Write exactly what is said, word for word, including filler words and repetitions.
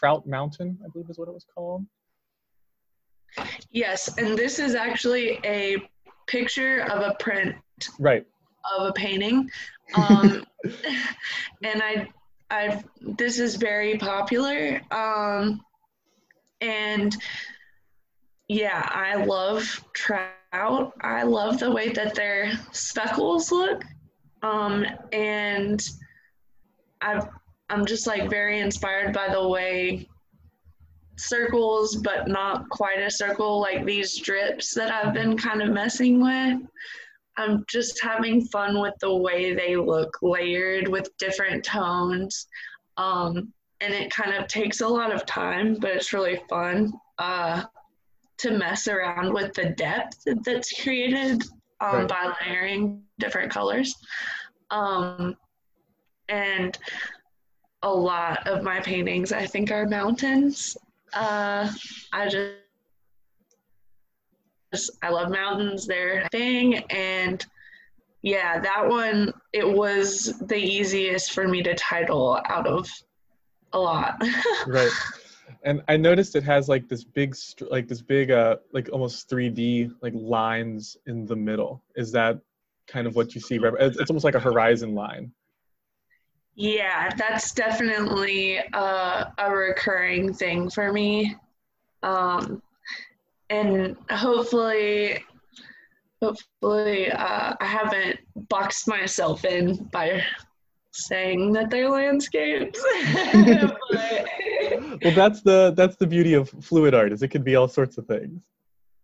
Trout Mountain, I believe is what it was called. Yes, and this is actually a picture of a print right. of a painting. Um, and I, I, this is very popular. Um, and yeah, I love trout. I love the way that their speckles look. Um, and I've, I'm just like very inspired by the way circles, but not quite a circle, like these drips that I've been kind of messing with. I'm just having fun with the way they look layered with different tones. Um, and it kind of takes a lot of time, but it's really fun uh, to mess around with the depth that's created um, right. by layering different colors. Um, and a lot of my paintings, I think, are mountains. Uh, I just, just, I love mountains, they're a thing. And yeah, that one, it was the easiest for me to title out of a lot. Right. And I noticed it has like this big, like this big, uh, like almost three D like lines in the middle. Is that kind of what you see? It's almost like a horizon line. Yeah, that's definitely uh, a recurring thing for me. Um, and hopefully, hopefully uh, I haven't boxed myself in by saying that they're landscapes. But... well, that's the that's the beauty of fluid art, is it could be all sorts of things.